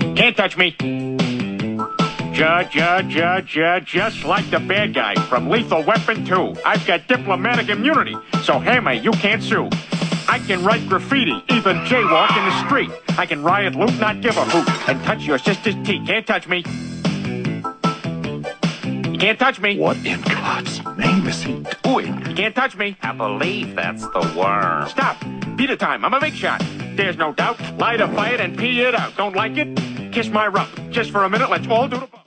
Can't touch me. Just like the bad guy from Lethal Weapon 2. I've got diplomatic immunity, so Hammer, you can't sue. I can write graffiti, even jaywalk in the street. I can riot, loot, not give a hoot, and touch your sister's teeth. Can't touch me. You can't touch me. What in God's name is he doing? You can't touch me. I believe that's the worm. Stop. Beat it time. I'm a big shot. There's no doubt. Light a fire and pee it out. Don't like it? Kiss my rump. Just for a minute, let's all do the...